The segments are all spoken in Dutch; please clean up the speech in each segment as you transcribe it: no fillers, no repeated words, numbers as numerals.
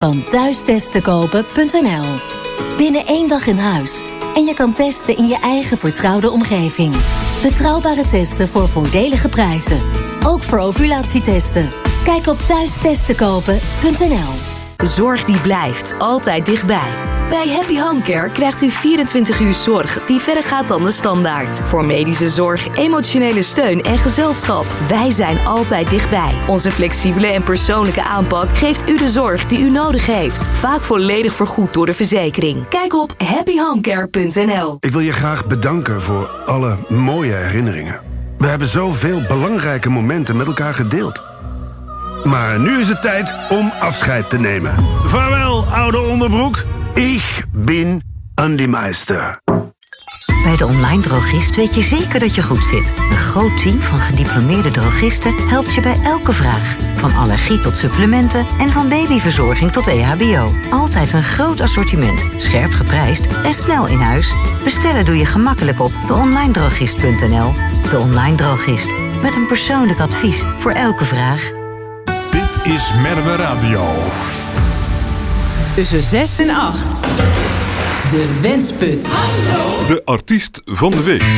Van thuistestenkopen.nl. Binnen 1 dag in huis. En je kan testen in je eigen vertrouwde omgeving. Betrouwbare testen voor voordelige prijzen. Ook voor ovulatietesten. Kijk op thuistestenkopen.nl. Zorg die blijft altijd dichtbij. Bij Happy Home Care krijgt u 24 uur zorg die verder gaat dan de standaard. Voor medische zorg, emotionele steun en gezelschap. Wij zijn altijd dichtbij. Onze flexibele en persoonlijke aanpak geeft u de zorg die u nodig heeft. Vaak volledig vergoed door de verzekering. Kijk op happyhomecare.nl. Ik wil je graag bedanken voor alle mooie herinneringen. We hebben zoveel belangrijke momenten met elkaar gedeeld. Maar nu is het tijd om afscheid te nemen. Vaarwel, oude onderbroek. Ik ben Andy Meister. Bij de Online Drogist weet je zeker dat je goed zit. Een groot team van gediplomeerde drogisten helpt je bij elke vraag. Van allergie tot supplementen en van babyverzorging tot EHBO. Altijd een groot assortiment, scherp geprijsd en snel in huis. Bestellen doe je gemakkelijk op deonlinedrogist.nl. De Online Drogist, met een persoonlijk advies voor elke vraag. Dit is Merwe Radio. Tussen 6 en 8. De Wensput. Hallo. De artiest van de week.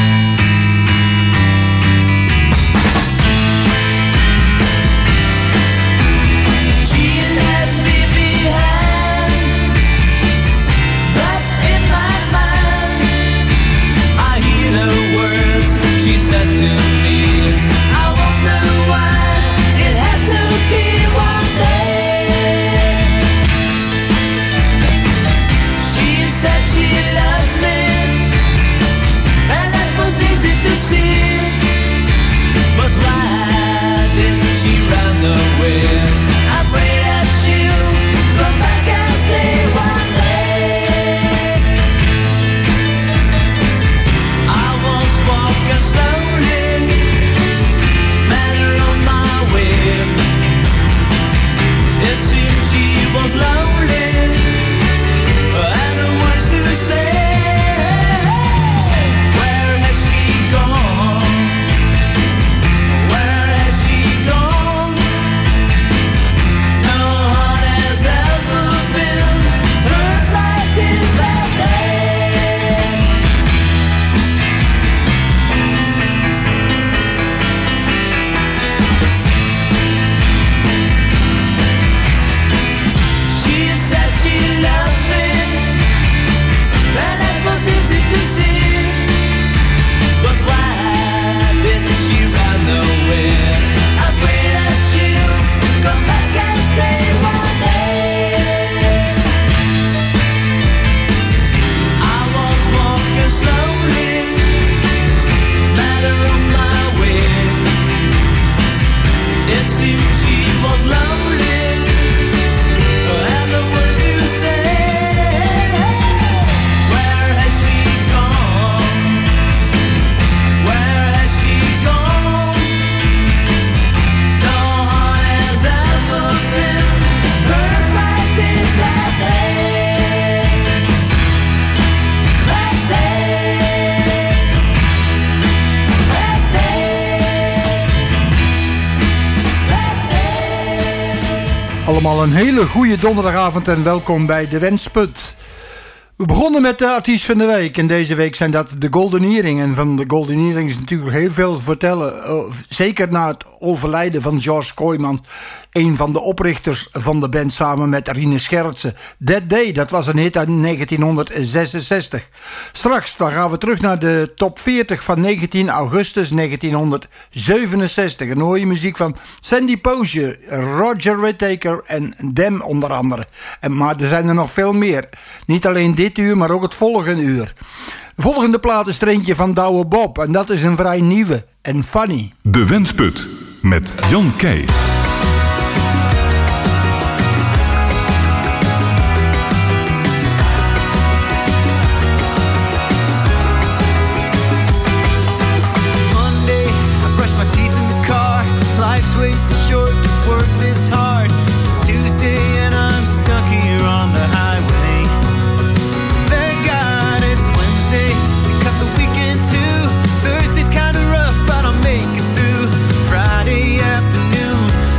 Allemaal een hele goede donderdagavond en welkom bij de Wensput. We begonnen met de artiest van de week en deze week zijn dat de Golden Earring. En van de Golden Earring is natuurlijk heel veel te vertellen. Zeker na het overlijden van George Kooijman, een van de oprichters van de band samen met Rine Schertsen. That Day, dat was een hit uit 1966. Straks dan gaan we terug naar de top 40 van 19 augustus 1967. En hoor je muziek van Sandy Posje, Roger Whittaker en Dem onder andere. Maar er zijn er nog veel meer. Niet alleen dit uur, maar ook het volgende uur. De volgende plaat is er eentje van Douwe Bob. En dat is een vrij nieuwe en funny. De Wensput met Jan Keij. Thursday's kinda rough, but I'll make it through. Friday afternoon,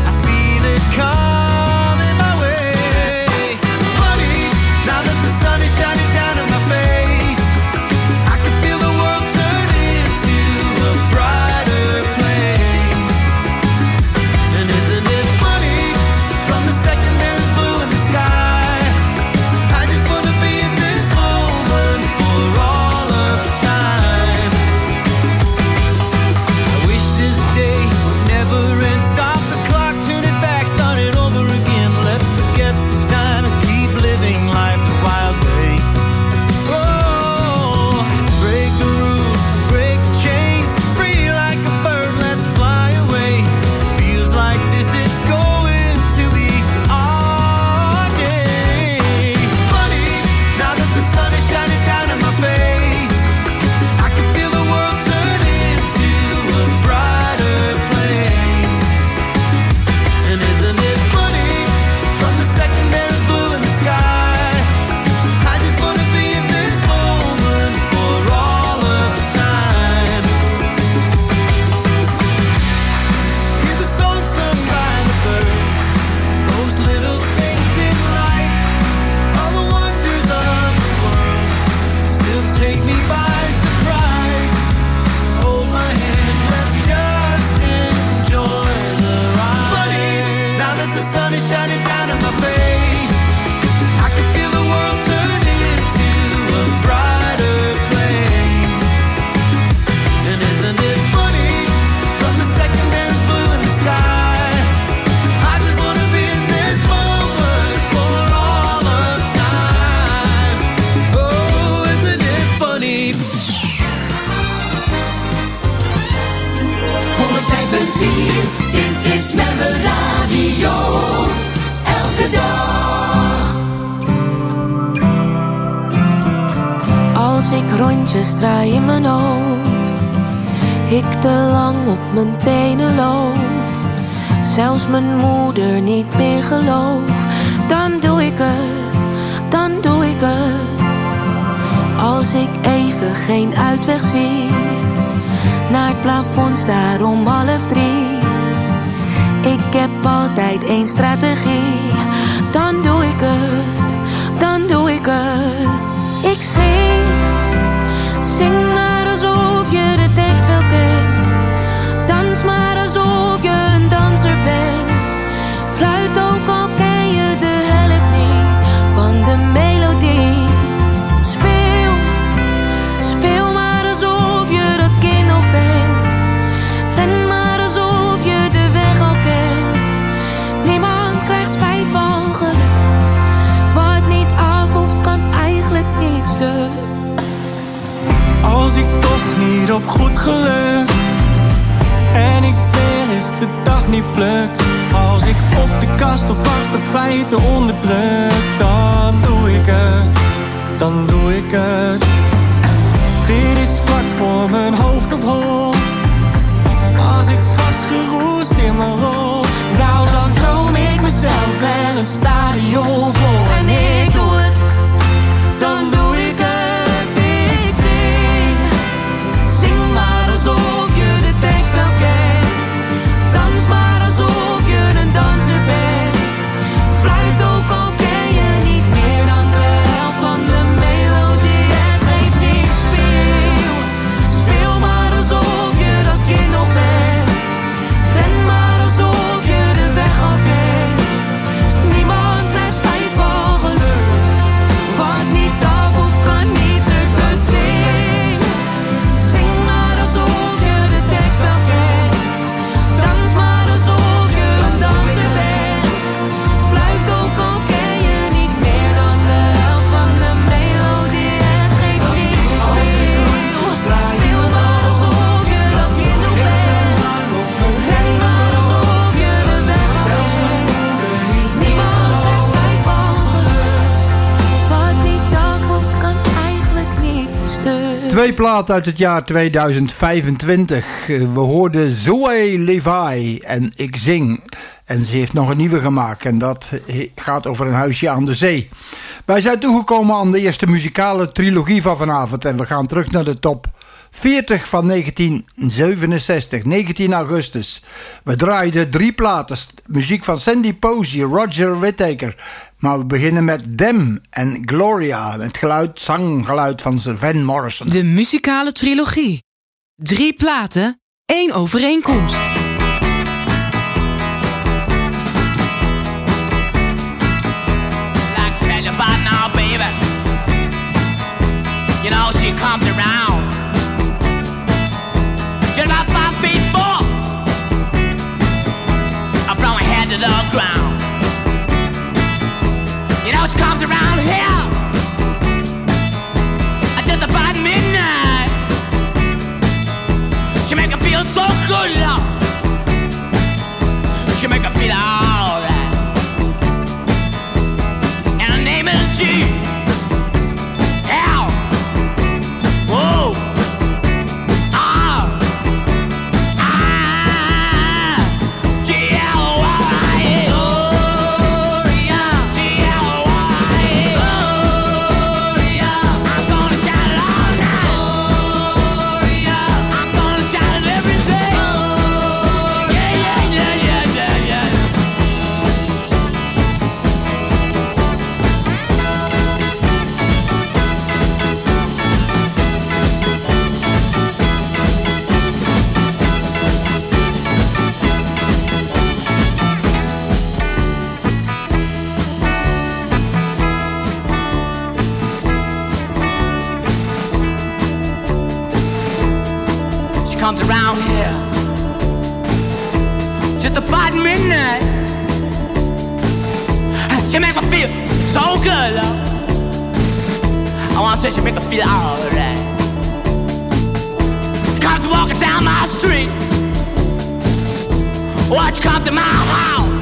rondjes draai in mijn hoofd. Ik te lang op mijn tenen loop. Zelfs mijn moeder niet meer gelooft. Dan doe ik het, dan doe ik het. Als ik even geen uitweg zie. Naar het plafond staar om 2:30. Ik heb altijd één strategie. Dan doe ik het, dan doe ik het. Ik zing, zing maar alsof je de tekst wel kent. Dans maar alsof je een danser bent. Fluit ook al ken je de helft niet van de melodie. Speel, speel maar alsof je dat kind nog bent. Ren maar alsof je de weg al kent. Niemand krijgt spijt van geluk. Wat niet af hoeft kan eigenlijk niet stuk. Als ik toch niet op goed geluk en ik weer eens de dag niet pluk. Als ik op de kast of achter feiten onderdruk. Dan doe ik het, dan doe ik het. Dit is vlak voor mijn hoofd op hol. Als ik vastgeroest in mijn rol. Nou dan droom ik mezelf wel een stadion vol. En ik doe het, dan doe ik het. Ik zing, zing maar alsof je de tekst wel kent. Dans maar alsof je een danser bent. Fluit ook al ken je niet meer dan de helft van de melodie. Het geeft niet, speel, speel maar alsof je dat kind nog bent. Ren maar alsof je de weg al kent. Niemand krijgt spijt van geluk. Wat niet af hoeft kan niet stuk. Dus zing, zing maar alsof je de tekst wel kent. Dans maar alsof je een danser bent. Fluit ook al ken je niet meer dan de helft van de melodie. Het geeft niet, speel, speel maar alsof je dat kind nog bent. Ren maar alsof je de weg al kent. Niemand krijgt spijt van geluk. Wat niet af hoeft kan eigenlijk niet stuk. 2 platen uit het jaar 2025. We hoorden Zoe Levi en Ik Zing. En ze heeft nog een nieuwe gemaakt. En dat gaat over een huisje aan de zee. Wij zijn toegekomen aan de eerste muzikale trilogie van vanavond. En we gaan terug naar de top 40 van 1967. 19 augustus. We draaiden 3 platen. Muziek van Sandy Posey, Roger Whittaker. Maar we beginnen met Them en Gloria. Het geluid, zanggeluid van Van Morrison. De muzikale trilogie. 3 platen, 1 overeenkomst. Like tell you about now, baby. You know she comes around. Just about 5 feet 4. From her head to the ground. You know she comes around here just about midnight. She make her feel so good, love. She make her feel alright. And her name is G. L. Whoa. R. I. G. L. Y. Oh, yeah. G. L. Y. Oh, yeah. I'm gonna shout it all night. Oh, yeah. I'm gonna shout it every day. Oh, yeah, yeah, yeah, yeah, yeah, yeah. She comes around here just about midnight. She make me feel so good, love. I wanna say she make me feel alright. Comes walking down my street. Watch you come to my house.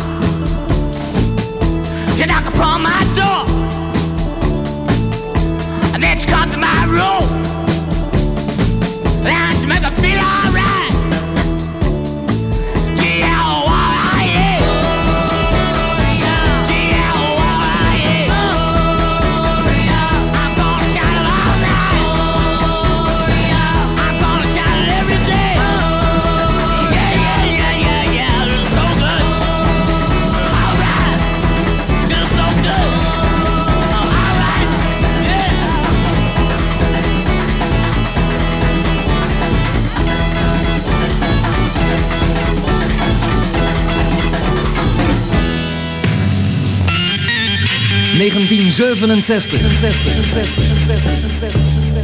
You knock upon my door. And then she comes to my room. 1967.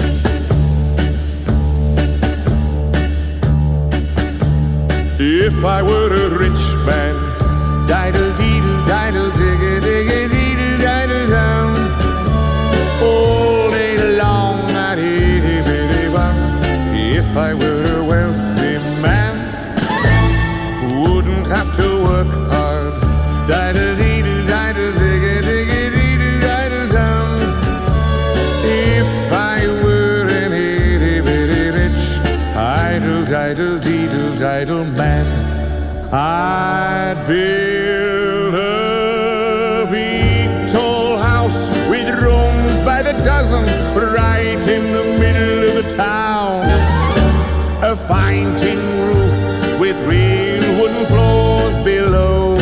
If I were a rich man, diddle-deedle, digga-digga-deedle, diddle-dum, all day long, I'd-itty-bitty-bum. If I were a wealthy man, wouldn't have to work hard, diddle-deedle, digga-digga-deedle, diddle-dum. If I were an itty-bitty rich, idle-diddle-deedle-diddle man, I'd build a big tall house with rooms by the dozen right in the middle of the town. A fine tin roof with real wooden floors below.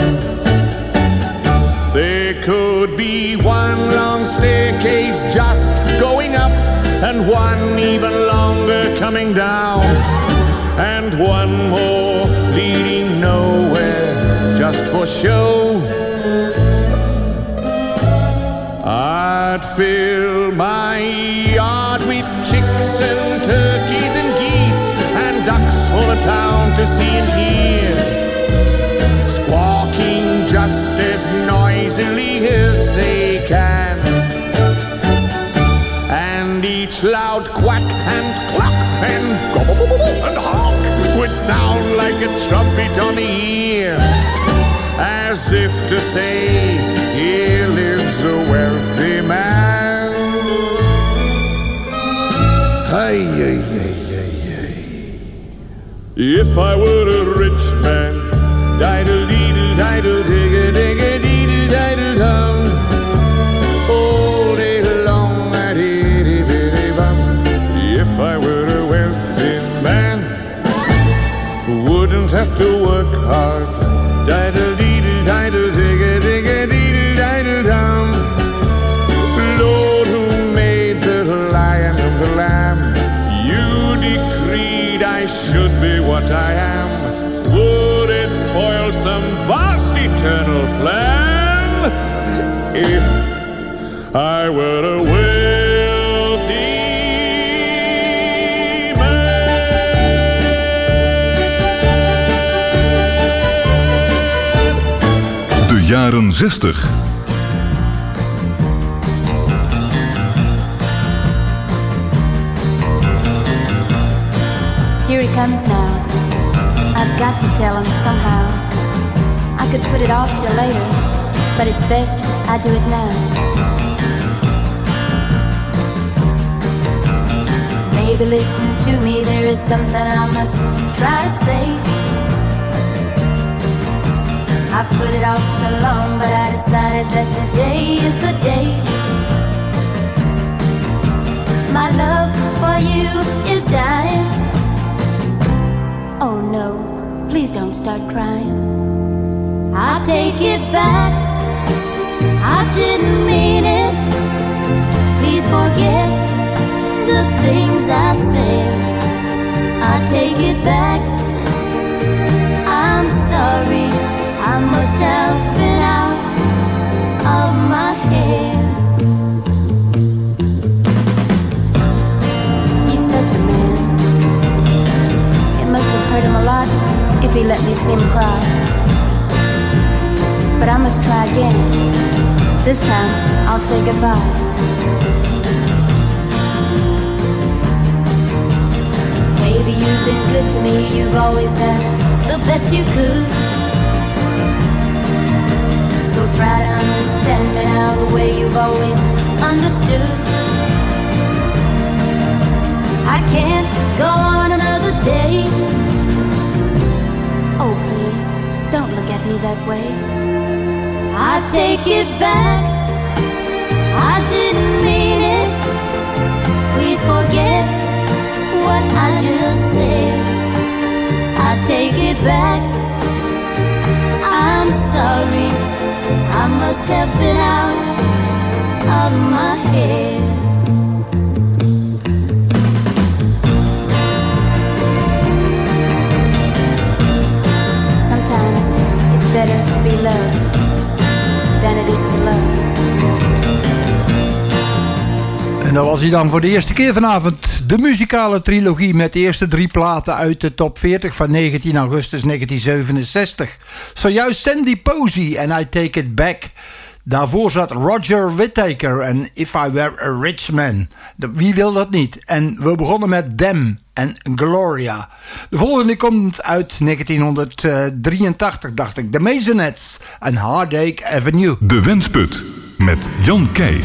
There could be one long staircase just going up and one even longer coming down, and one more leading nowhere just for show. I'd fill my yard with chicks and turkeys and geese and ducks for the town to see and hear, squawking just as noisily as they can. And each loud quack and cluck and gobble and honk would sound like a trumpet on the ear, as if to say, here lives a wealthy man. Hey, hey, hey, hey, hey. If I were a rich man, diddle-deedle-diddle-digga-digga-deedle-diddle-dum, all day long, I'd-itty-bitty-bum. If I were a wealthy man, wouldn't have to work hard, diddle-deedle-diddle-digga-digga-deedle-diddle-dum. Lord, who made the lion and the lamb, you decreed I should be what I am. Would it spoil some vast eternal plan if I were a wealthy man? De jaren 60. Here he comes now. I've got to tell him somehow. I could put it off till later, but it's best I do it now. Baby, listen to me, there is something I must try to say. I put it off so long, but I decided that today is the day. My love for you is dying. Oh no, please don't start crying. I'll take it back, I didn't mean it. Please forget the things I said. I'll take it back, I'm sorry, I must have been out of my head. He's such a man. It must have hurt him a lot if he let me see him cry. But I must try again. This time I'll say goodbye. Baby, you've been good to me. You've always done the best you could. So try to understand me now the way you've always understood. I can't go on another day. Oh, please, don't look at me that way. I take it back, I didn't mean it. Please forget what I just said. I take it back, I'm sorry, I must have been out of my head. Sometimes it's better to be loved than it is to love. En dat was hij dan voor de eerste keer vanavond. De muzikale trilogie met de eerste 3 platen uit de top 40 van 19 augustus 1967. Zojuist Sandy Posey en I Take It Back. Daarvoor zat Roger Whittaker en If I Were a Rich Man. Wie wil dat niet? En we begonnen met Them en Gloria. De volgende komt uit 1983, dacht ik. The Maisonettes en Heartache Avenue. De Wensput met Jan Keij.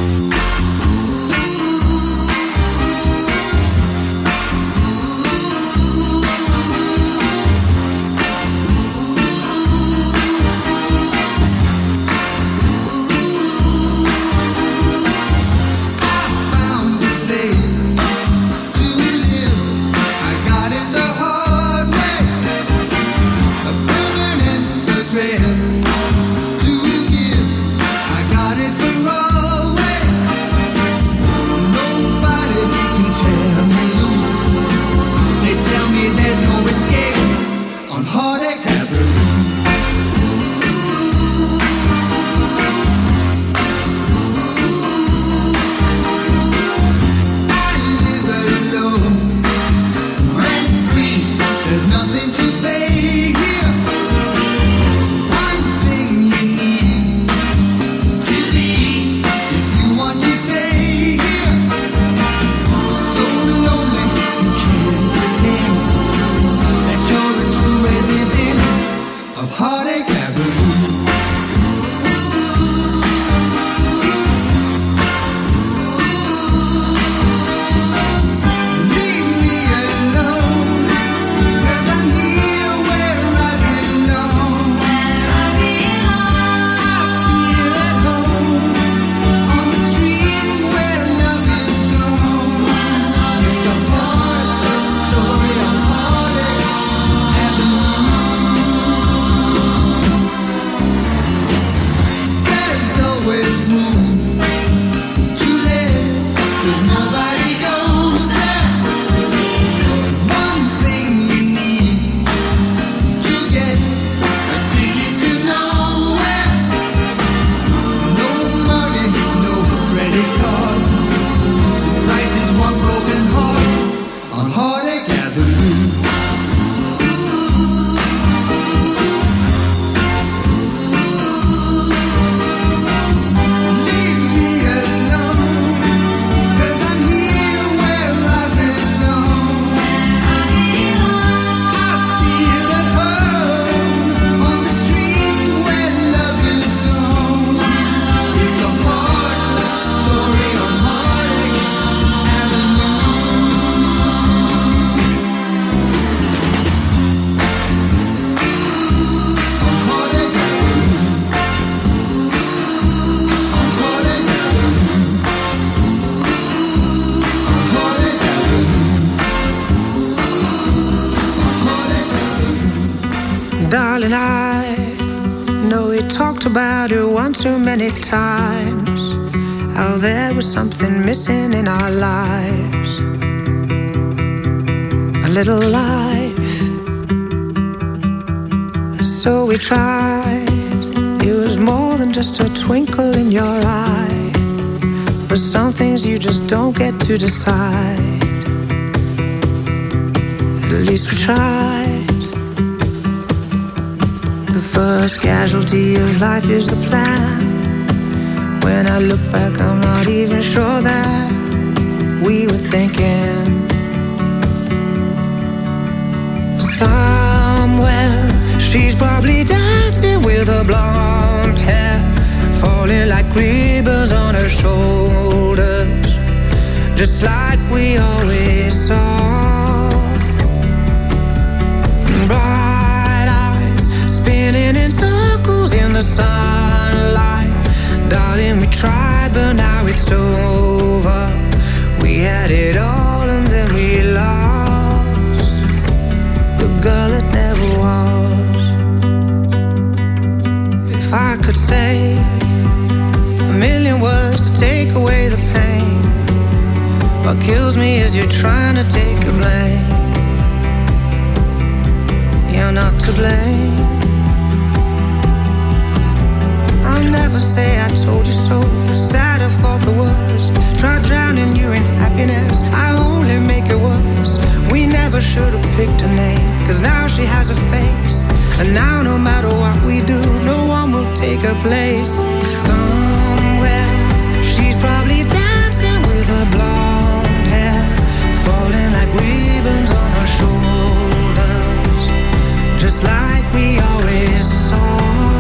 Darling, I know we talked about it one too many times, how there was something missing in our lives. A little life. So we tried. It was more than just a twinkle in your eye, but some things you just don't get to decide. At least we tried. The first casualty of life is the plan. When I look back, I'm not even sure that we were thinking. Somewhere she's probably dancing with her blonde hair falling like ribbons on her shoulders, just like we always saw. Bright eyes spinning in circles in the sunlight. Darling, we tried, but now it's over. We had it all and then we lost the girl that never was. If I could say a million words to take away the pain, what kills me is you're trying to take the blame. You're not to blame. I'll never say I told you so. Sad I thought the worst. Tried drowning should have picked a name, 'cause now she has a face, and now no matter what we do, no one will take her place. Somewhere she's probably dancing with her blonde hair falling like ribbons on her shoulders, just like we always saw.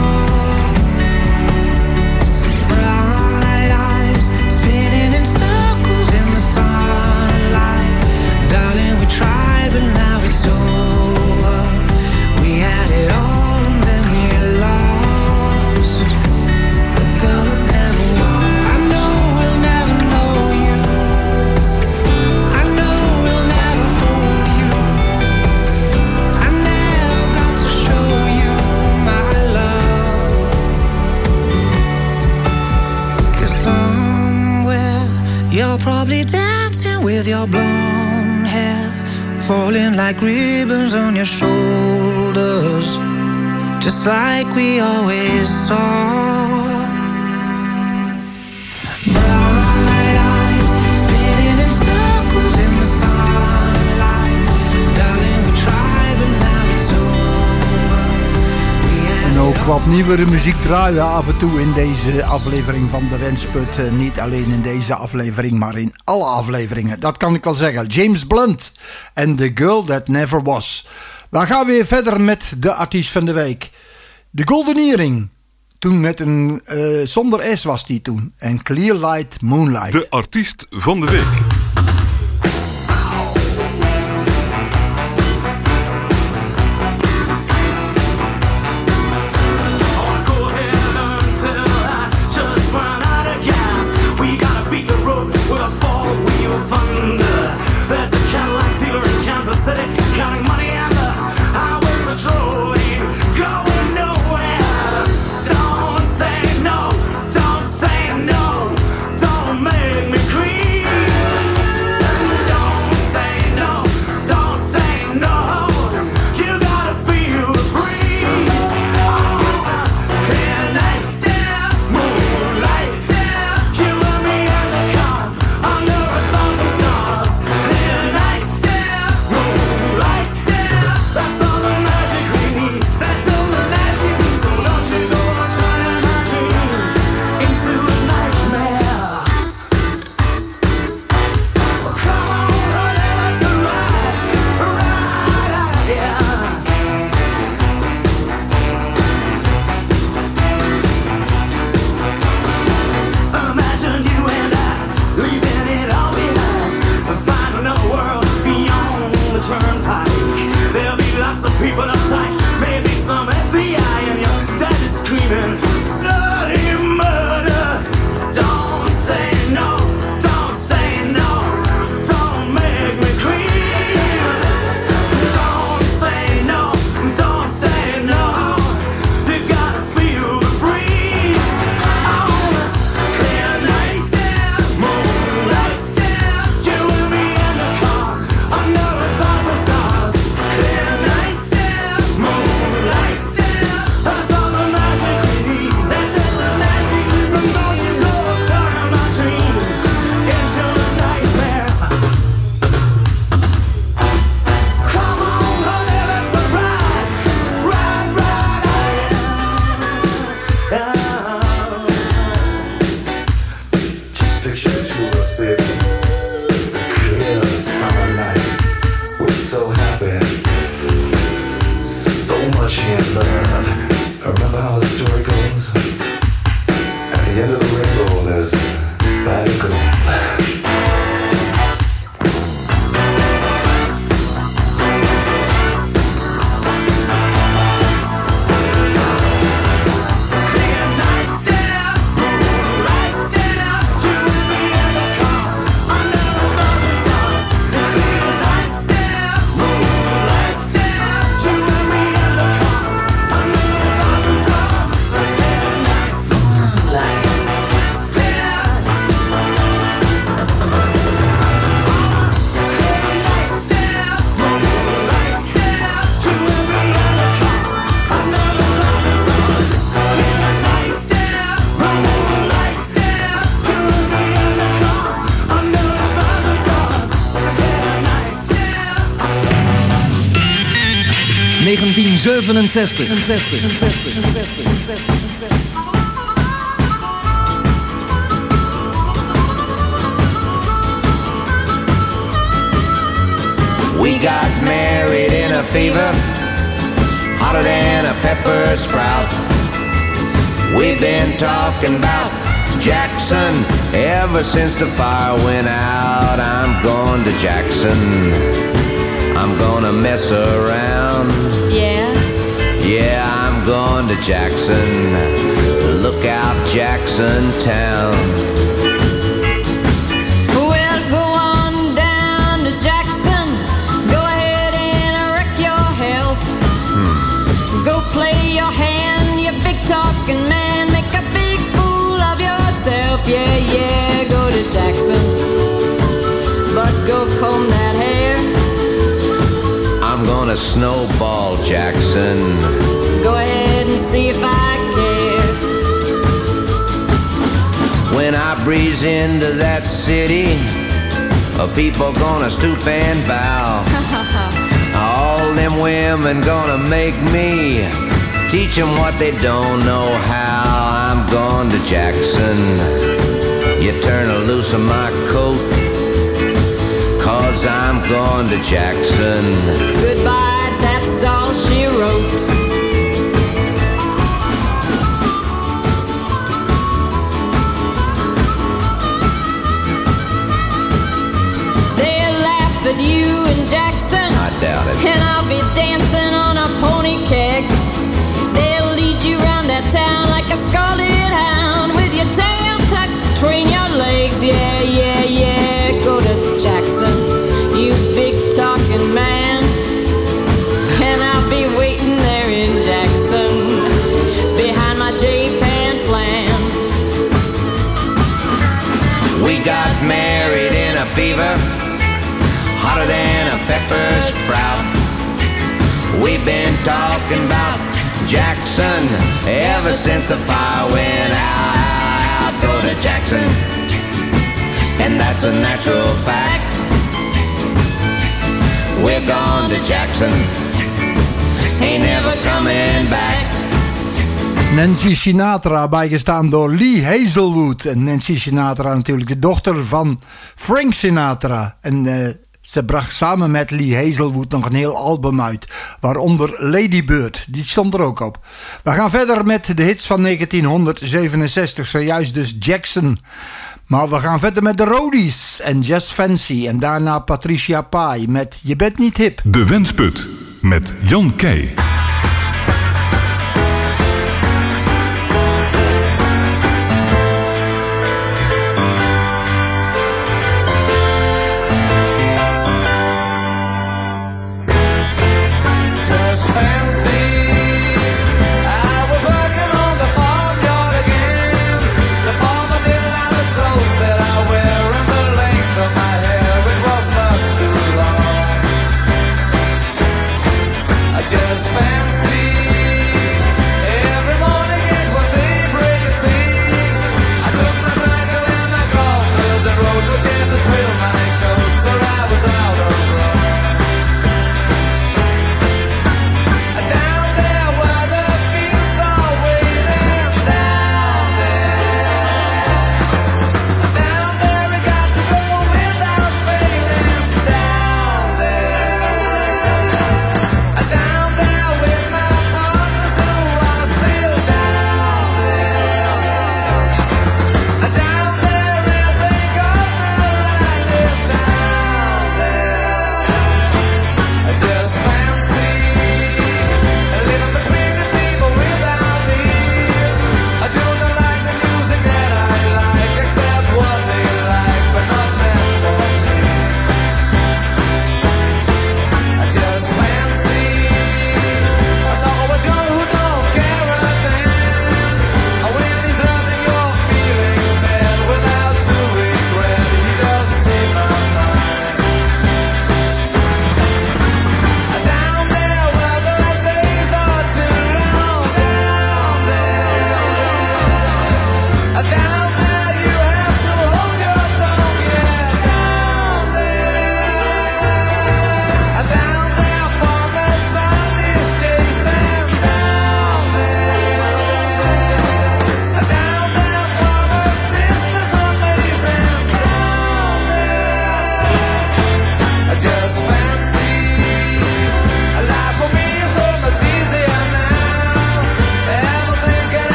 Bright eyes spinning in circles in the sunlight. Darling, we tried, but now it's over. We had it all and then we lost the girl that never won. I know we'll never know you. I know we'll never hold you. I never got to show you my love. 'Cause somewhere you're probably dancing with your blonde hair falling like ribbons on your shoulders, just like we always saw. Bright eyes spinning in circles in the sunlight. Darling, we tried, but now it's over. En ook wat nieuwere muziek draaien we af en toe in deze aflevering van de Wensput. Niet alleen in deze aflevering, maar in alle afleveringen. Dat kan ik wel zeggen. James Blunt en The Girl That Never Was. We gaan weer verder met de artiest van de week. De Golden Earring. Toen met een zonder S was die toen. En Clear Light Moonlight. De artiest van de week. Counting money and the highway patrol ain't going nowhere. Don't say no, don't say no, don't make me creep. 1967. We got married in a fever, hotter than a pepper sprout. We've been talking about Jackson ever since the fire went out. I'm going to Jackson, I'm gonna mess around. Yeah, I'm going to Jackson, look out Jackson Town. Well, go on down to Jackson, go ahead and wreck your health. Go play your hand, you big talking man, make a big fool of yourself. Yeah, go to Jackson, but go comb that hair. I'm gonna snowball Jackson. Go ahead and see if I care. When I breeze into that city, people gonna stoop and bow. All them women gonna make me teach them what they don't know how. I'm going to Jackson, you turn loose of my coat, 'cause I'm going to Jackson. Goodbye, that's all she wrote. They'll laugh at you in Jackson, I doubt it. and I'll be dancing on a pony keg. They'll lead you around that town like a scalded hound, with your tail tucked between your legs. Yeah, go to Jackson, you big talking man, and I'll be waiting there in Jackson, behind my J-Pan plan. We got married in a fever, hotter than a pepper sprout. We've been talking about Jackson ever since the fire went out. Go to Jackson, and that's a natural fact. We're gone to Jackson, ain't never coming back. Nancy Sinatra, bijgestaan door Lee Hazelwood. En Nancy Sinatra natuurlijk de dochter van Frank Sinatra. En ze bracht samen met Lee Hazelwood nog een heel album uit. Waaronder Lady Bird, die stond er ook op. We gaan verder met de hits van 1967, zojuist dus Jackson. Maar we gaan verder met de Roadies en Just Fancy. En daarna Patricia Pai met Je bent niet hip. De Wensput met Jan Keij. Just fancy, I was working on the farmyard again. The farmer didn't like the clothes that I wear, and the length of my hair, it was much too long. I just fancy.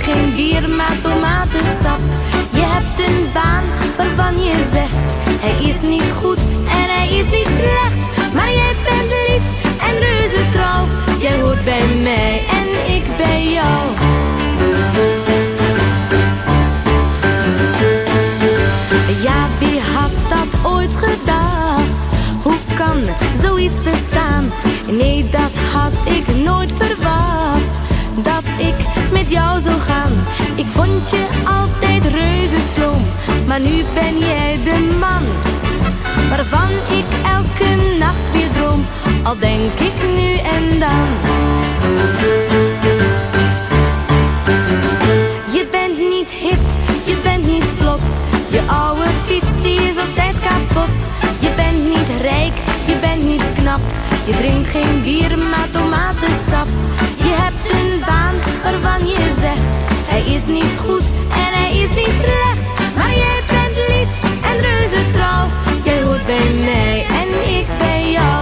geen bier, maar tomatensap. Je hebt een baan waarvan je zegt, hij is niet goed en hij is niet slecht. Maar jij bent lief en reuze trouw. Jij hoort bij mij en ik bij jou. Ja, wie had dat ooit gedacht? Hoe kan zoiets bestaan? Nee, dat had ik nooit verwacht. Dat ik met jou zou gaan. Ik vond je altijd reuze sloom. Maar nu ben jij de man waarvan ik elke nacht weer droom. Al denk ik nu en dan. Je bent niet hip, je bent niet vlot. Je oude fiets die is altijd kapot. Je bent niet rijk, je bent niet knap. Je drinkt geen bier, maar tomatensap. Je hebt een baan waarvan je zegt, hij is niet goed en hij is niet slecht. Maar jij bent lief en reuze trouw. Jij hoort bij mij en ik bij jou.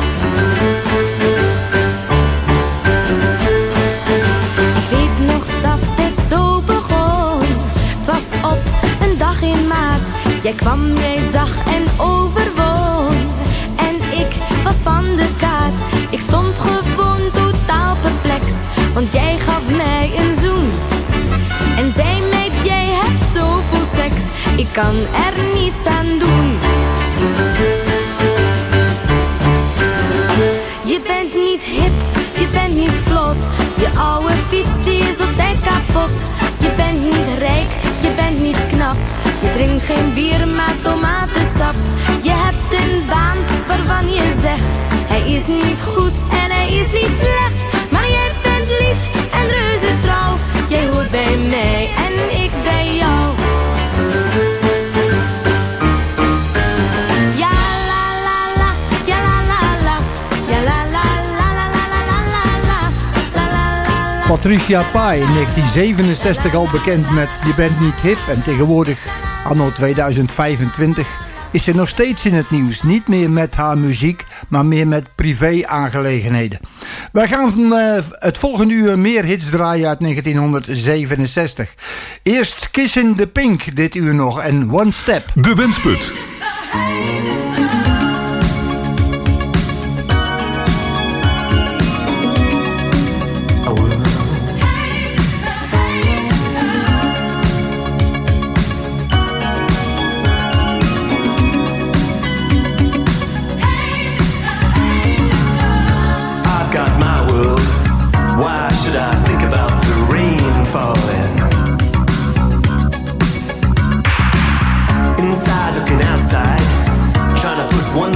Ik weet nog dat het zo begon. Het was op een dag in maart. Jij kwam, jij zag en overwon. En ik was van de kaart. Ik stond gewoon totaal perplex, want jij gaf mij een zoen. En zei mij, jij hebt zoveel seks, ik kan er niets aan doen. Je bent niet hip, je bent niet vlot. Je oude fiets die is altijd kapot. Je bent niet rijk, je bent niet knap. Je drinkt geen bier, maar tomatensap. Je hebt een baan waarvan je zegt, hij is niet goed en hij is niet slecht. Maar jij bent lief en reuze trouw. Jij hoort bij mij en ik bij jou. Ja la la la, ja la la la, ja la la la la la la la la la la la. Patricia Pai, in 1967 al bekend met Je bent niet hip. En tegenwoordig, anno 2025, is ze nog steeds in het nieuws. Niet meer met haar muziek, maar meer met privé-aangelegenheden. Wij gaan het volgende uur meer hits draaien uit 1967. Eerst Kiss in the Pink dit uur nog en One Step. De Wensput. Why should I think about the rain falling? Inside looking outside, trying to put one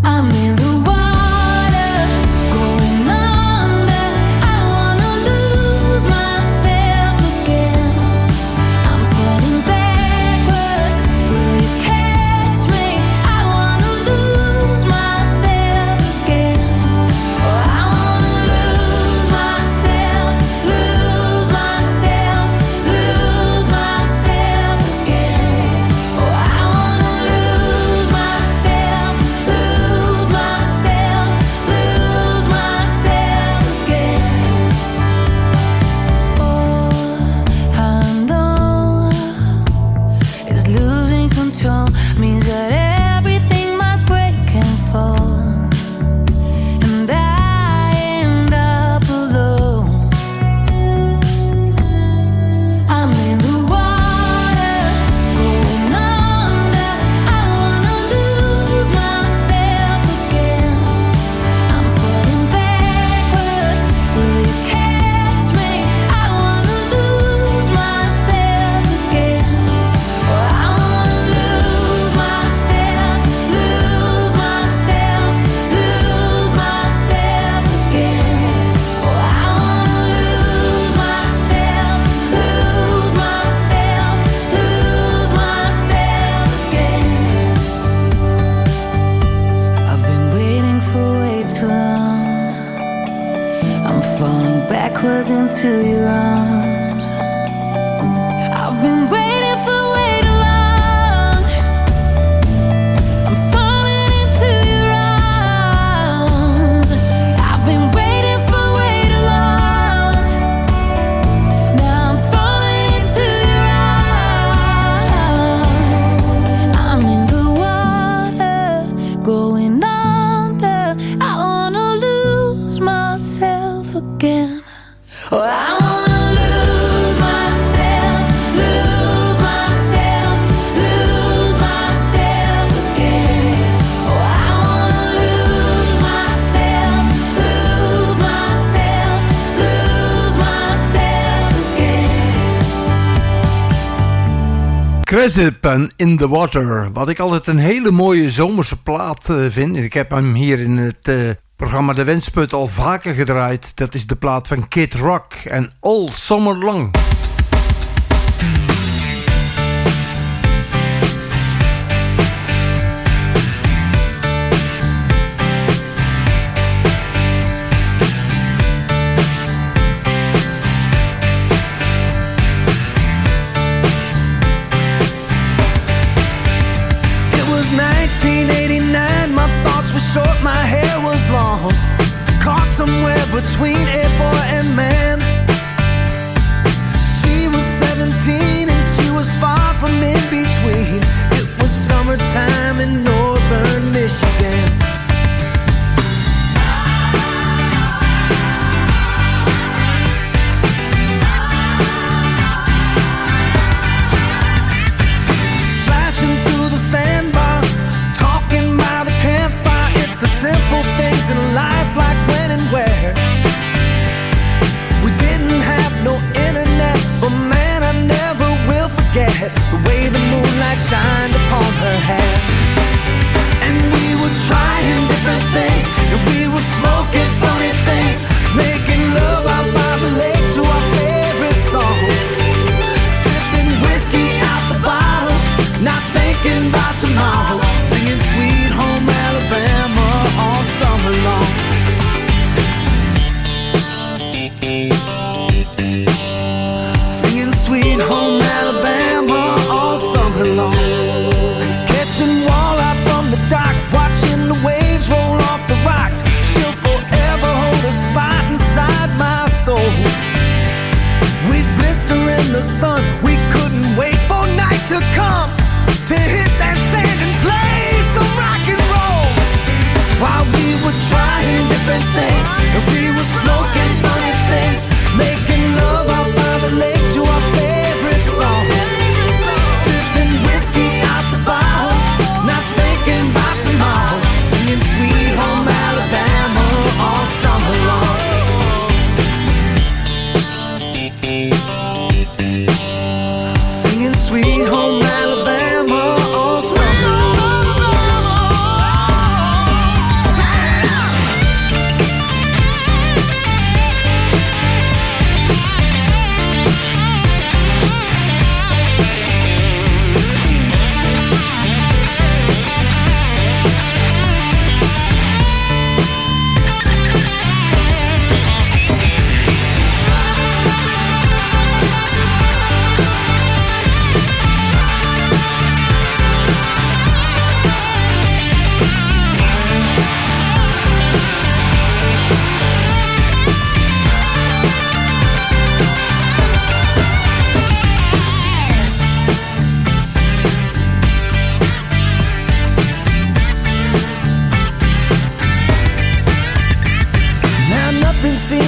I'm in the water, going under. I wanna lose myself again. I'm falling backwards. Will you catch me? I wanna lose myself again. Oh, I wanna lose myself, lose myself, lose myself again. Oh, I wanna lose myself, lose myself, lose myself again. All I know is losing control means that everything might break and fall, and I end up alone. I'm in the water, going under. I wanna lose myself again. I'm falling backwards. Will you catch me? I wanna lose myself again. Oh, I wanna lose myself, lose myself, lose myself again. Oh, I wanna lose myself, lose myself, lose myself again. I've been waiting for way too long. I'm falling backwards into your arms. I've been waiting for way too long. I'm falling into your arms. I've been waiting for way too long. Now I'm falling into your arms. I'm in the water, going under. I wanna lose myself again. Oh, I wanna lose myself, lose myself, lose myself again. Oh, I wanna lose myself, lose myself, lose myself again. Cresip en In the Water. Wat ik altijd een hele mooie zomerse plaat vind. Ik heb hem hier in het programma De Wensput al vaker gedraaid. Dat is de plaat van Kid Rock en All Summer Long. It was 1989, my thoughts were short, my hair was long. Caught somewhere between a boy and man. She was 17 and she was far from in between. It was summertime in northern Michigan. Splashing through the sandbar, talking by the campfire. It's the simple things in life, like when and where. We didn't have no internet, but man, I never will forget the way the moonlight shined upon her hair. And we were trying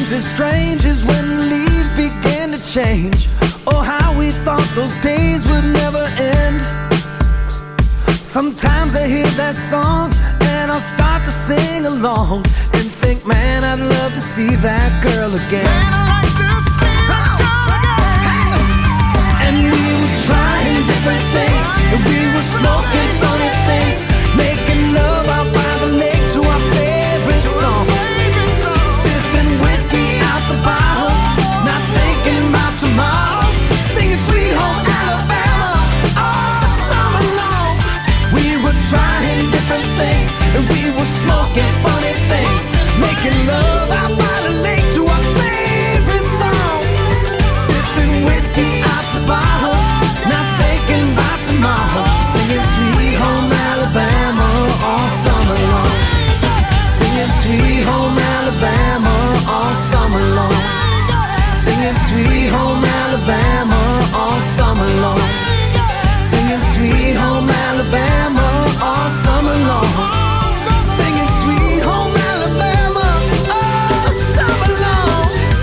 seems as strange as when the leaves begin to change. Oh, how we thought those days would never end. Sometimes I hear that song and I'll start to sing along and think, man, I'd love to see that girl again. Man, I'd like to see that girl again. And we were trying different things, and we were smoking funny things, making love out by the lake to our favorite song, sipping whiskey out the bottle, not thinking about tomorrow, singing Sweet Home Alabama all summer long. We were trying different things, and we were smoking funny things, making love out by the lake to our favorite song, sipping whiskey out the bottle, not thinking about tomorrow, singing Sweet Home Alabama all summer long, singing Sweet Home Alabama all summer long, singing Sweet Home Alabama all summer long, singing Sweet Home Alabama all summer long, singing Sweet Home Alabama all summer long.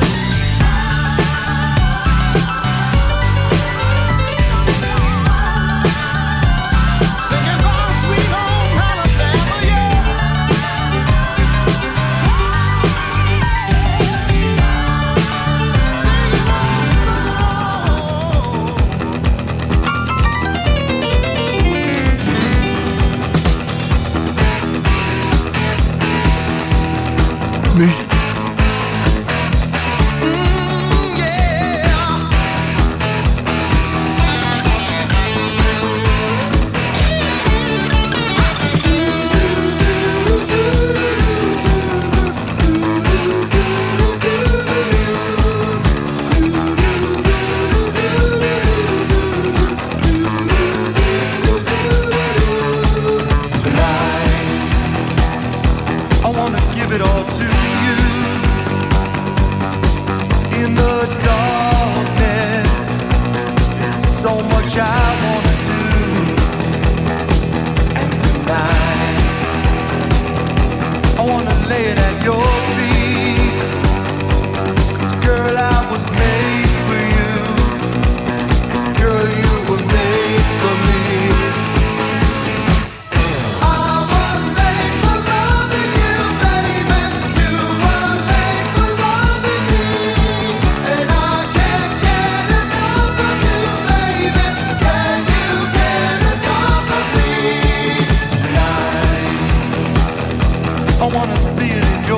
Singing about Sweet Home Alabama, yeah. Muziek. I wanna give it all to you. In the darkness, there's so much I wanna do. And tonight, I wanna lay it at your feet. 'Cause girl, I was made for you. And girl, you were made for me. I wanna see it in your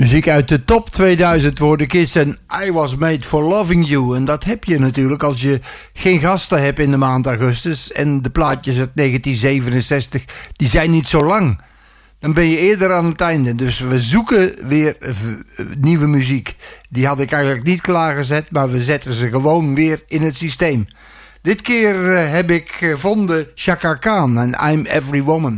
Muziek uit de top 2000 voor de Kiss en I Was Made For Loving You. En dat heb je natuurlijk als je geen gasten hebt in de maand augustus. En de plaatjes uit 1967, die zijn niet zo lang. Dan ben je eerder aan het einde. Dus we zoeken weer nieuwe muziek. Die had ik eigenlijk niet klaargezet, maar we zetten ze gewoon weer in het systeem. Dit keer heb ik gevonden Chaka Khan en I'm Every Woman.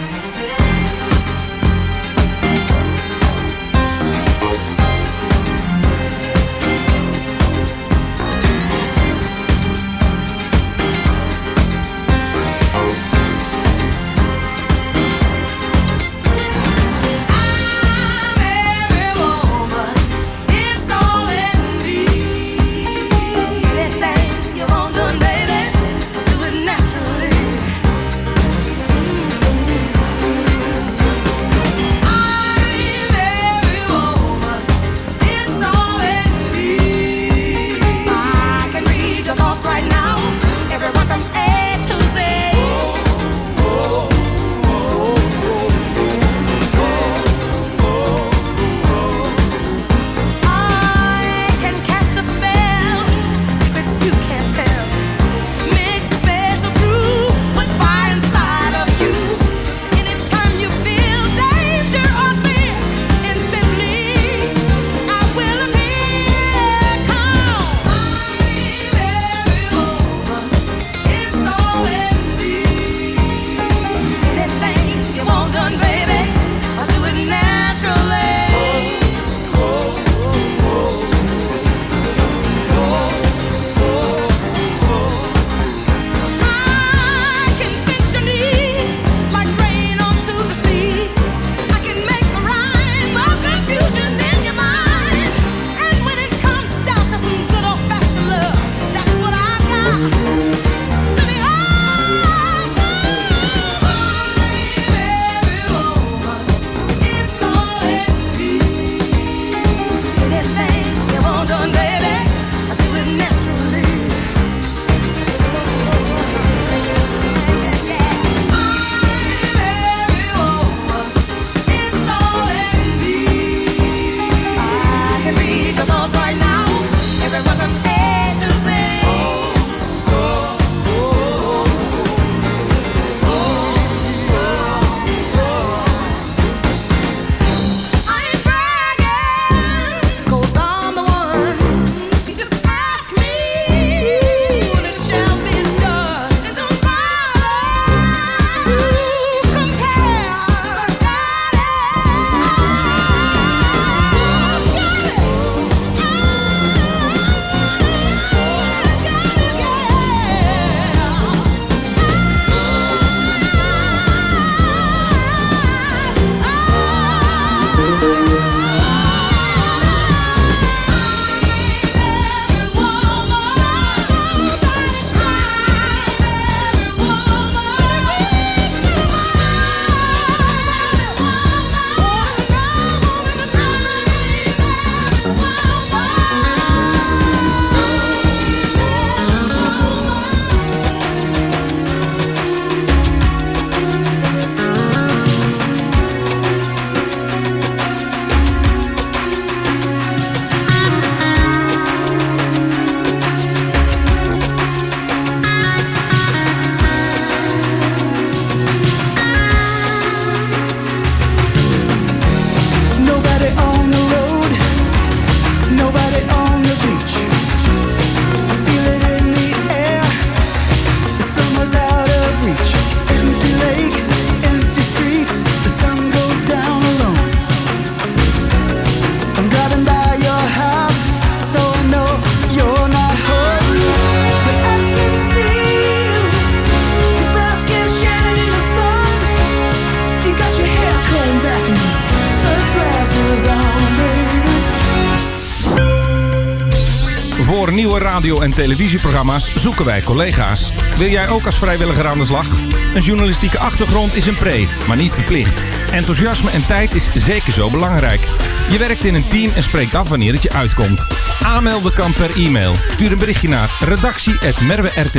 Voor nieuwe radio- en televisieprogramma's zoeken wij collega's. Wil jij ook als vrijwilliger aan de slag? Een journalistieke achtergrond is een pre, maar niet verplicht. Enthousiasme en tijd is zeker zo belangrijk. Je werkt in een team en spreekt af wanneer het je uitkomt. Aanmelden kan per e-mail. Stuur een berichtje naar redactie@merwert